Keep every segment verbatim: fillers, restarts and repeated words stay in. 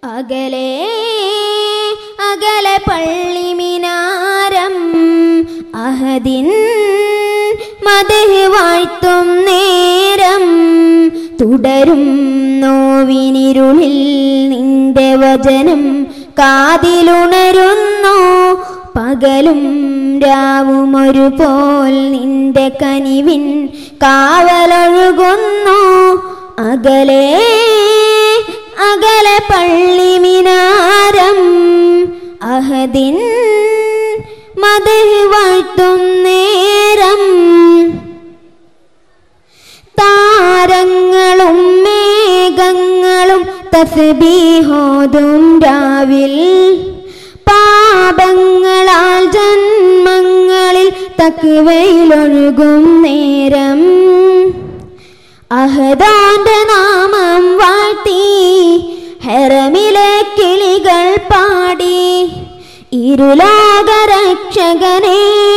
അകലെ അകലെ പള്ളി മിനാരം അഹദിൻ മദ്ഹ് വാഴ്ത്തും നേരം തുടരും നോവിനിരുളിൽ നിന്റെ വചനം കാതിലുണരുന്നു പകലും രാവും ഒരുപോൽ നിന്റെ കനിവിൻ കാവലൊഴുകുന്നു അകലെ അകലെ പള്ളി മിനാരം അഹദിൻ മദ്ഹ് വാഴ്ത്തും നേരം താരങ്ങളും മേഘങ്ങളും തസ്ബീഹോതും രാവിൽ പാപങ്ങളാൽ ജന്മങ്ങളിൽ തഖ്വയിലൊഴുകും നേരം അഹദാന്റെ നാമം വാഴ്ത്തി ഹറമിലെ കിളികൾ പാടി ഇരുലോകരക്ഷകനെ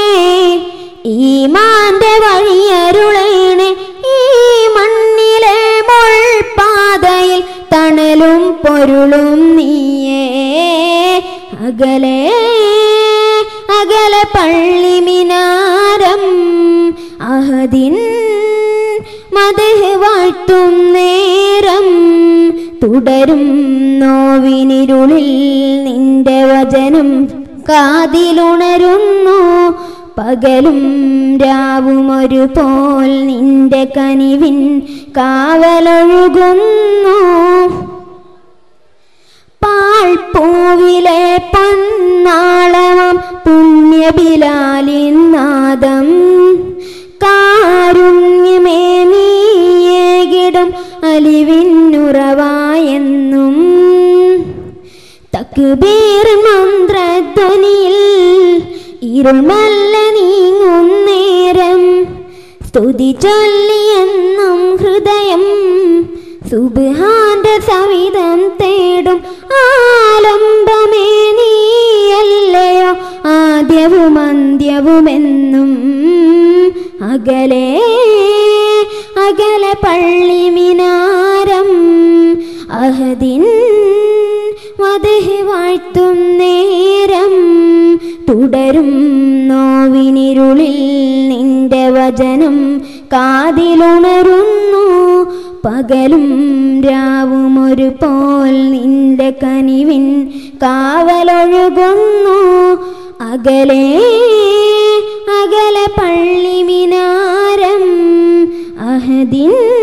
ഈമാന്റെ വഴിയരുളേണേ ഈ മണ്ണിലെ മുൾപാതയിൽ തണലും പൊരുളും നീയേ അകലെ അകലെ പള്ളി മിനാരം അഹദിൻ മദ്ഹ് വാഴ്ത്തും നേരം തുടരും നോവിനിരുളിൽ നിന്റെ വചനം കാതിലുണരുന്നു പകലും രാവും ഒരുപോൽ നിന്റെ കനിവിൻ കാവലൊഴുകുന്നു പാൽപ്പൂവിലെ പൊന്നാളവം പുണ്യ ബിലാലിൻ നാദം കാരുണ്യമേ നീയേകിടും അലിവിന്നുറവായെന്നും തക്ബീർ മന്ത്രധ്വനിയിൽ ഇരുൾമല്ല നീങ്ങും നേരം സ്തുതി ചൊല്ലിയെന്നും ഹൃദയം സുബ്ഹാന്റെ സവിധം തേടും ആലംബമേ നീയല്ലയോ ആദ്യവും അന്ത്യവുമെന്നും അകലെ അകലെ പള്ളി മിനാരം അഹദിൻ മദ്ഹ് വാഴ്ത്തും നേരം തുടരും നോവിനിരുളിൽ നിന്റെ വചനം കാതിലുണരുന്നു പകലും രാവും ഒരുപോൽ നിന്റെ കനിവിൻ കാവലൊഴുകുന്നു അകലെ അകലെ പള്ളി മിനാരം അഹദിൻ